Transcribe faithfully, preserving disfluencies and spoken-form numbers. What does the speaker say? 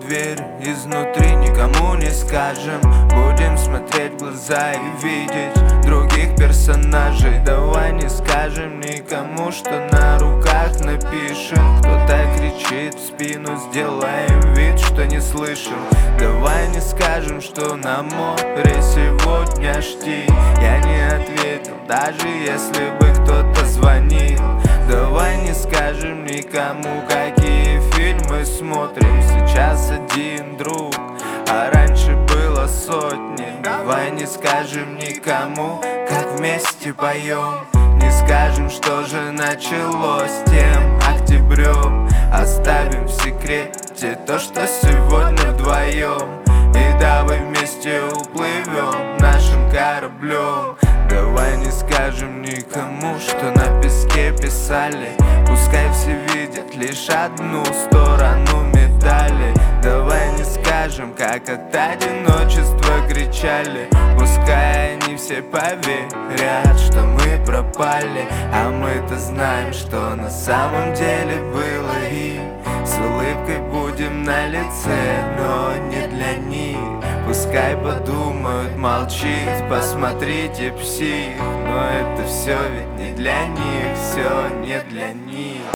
дверь изнутри, никому не скажем. Будем смотреть в глаза и видеть других персонажей. Давай не скажем никому, что на руках напишем. Кто-то кричит в спину, сделаем вид, что не слышим. Давай не скажем, что на море сегодня штиль. Я не ответил, даже если бы кто-то звонил. Давай не скажем никому, какие фильмы смотрим. Сейчас один друг, а раньше было сотни. Давай не скажем никому, как вместе поем. Не скажем, что же началось тем октябрем. Оставим в секрете то, что сегодня вдвоем. И давай вместе уплывем нашим кораблем. Давай не скажем никому, что на песке писали. Пускай все видят лишь одну сторону медали. Давай не скажем, как от одиночества кричали. Пускай они все поверят, что мы пропали. А мы-то знаем, что на самом деле было. И с улыбкой будем на лице, но не для них. Пускай подумают, молчит, посмотрите, псих. Но это все ведь не для них, все не для них.